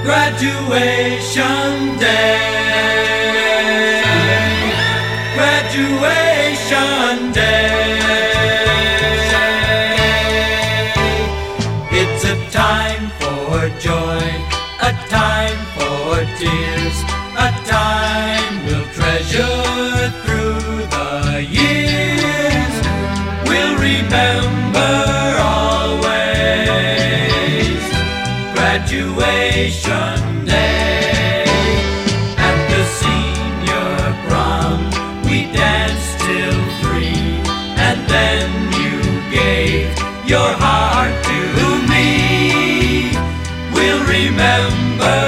Graduation day, graduation day. It's a time for joy, a time for tears, a time we'll treasure through the years. We'll remember always graduation day. At the senior prom we danced till 3, and then you gave your heart to me. We'll remember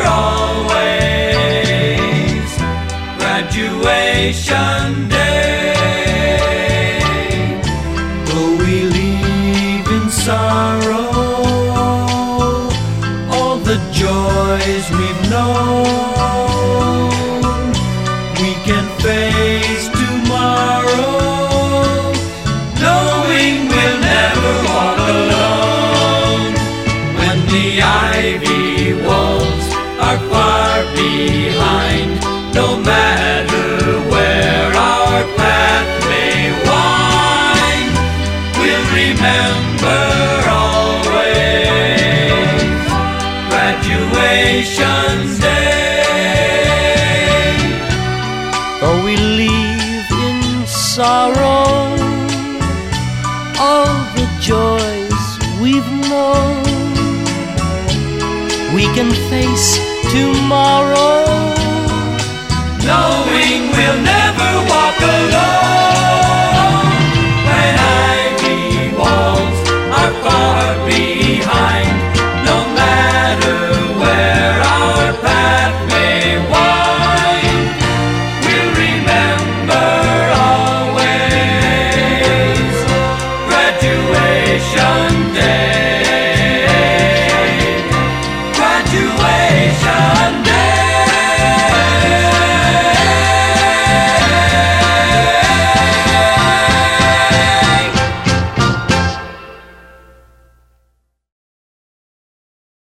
always graduation day. Though we leave in sorrow all the joys we've known, we can face tomorrow knowing we'll never walk alone. When the ivy walls are far behind, no matter where our path may wind, we'll remember always graduation day. Though we leave in sorrow all the joys we've known, we can face tomorrow knowing we'll never walk alone.